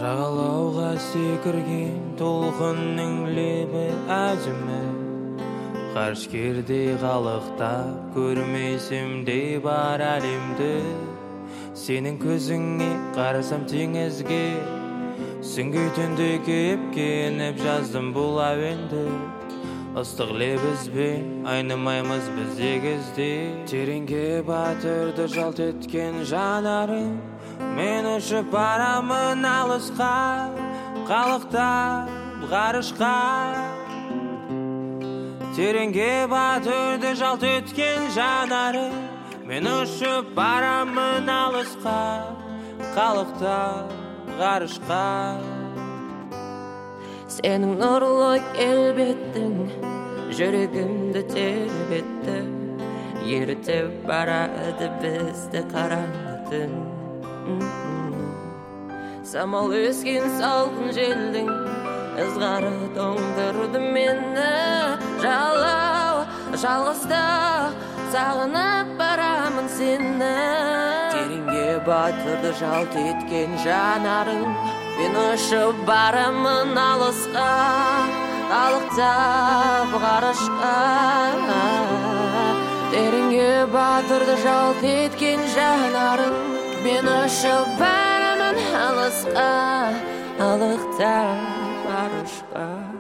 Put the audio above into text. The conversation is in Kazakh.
Жағалауға секірген толқынның лебі әжімі, ғарышкердей қалықтап көрмесем де бар әлемді. Сенің көзіңе қарасам теңізге, сүңгі түнде кепкеніп жаздым бұл әуенді. Ыстық лебізбен айнымаймыз біз егізде. Тереңге батырды жалт еткен жанарың, мен ұшып барамын алысқа, қалықтап ғарышқа. Тереңге батырды жалт еткен жанарың, мен ұшып барамын алысқа, қалықтап ғарышқа. Сенің нұрлы келбеттің жүрегімді тербетті, ерітіп барады бізді қараңғы түн. Самал өскен салқын желдің ызғары тоңдырды мені. Жалау жалғызда сағынып барамын сені. Тереңге батырды жалт еткен жанарың, мен ұшып барамын алысқа, қалықтап ғарышқа. Тереңге батырды жалт еткен жанарың, мен ұшып барамын алысқа, қалықтап ғарышқа.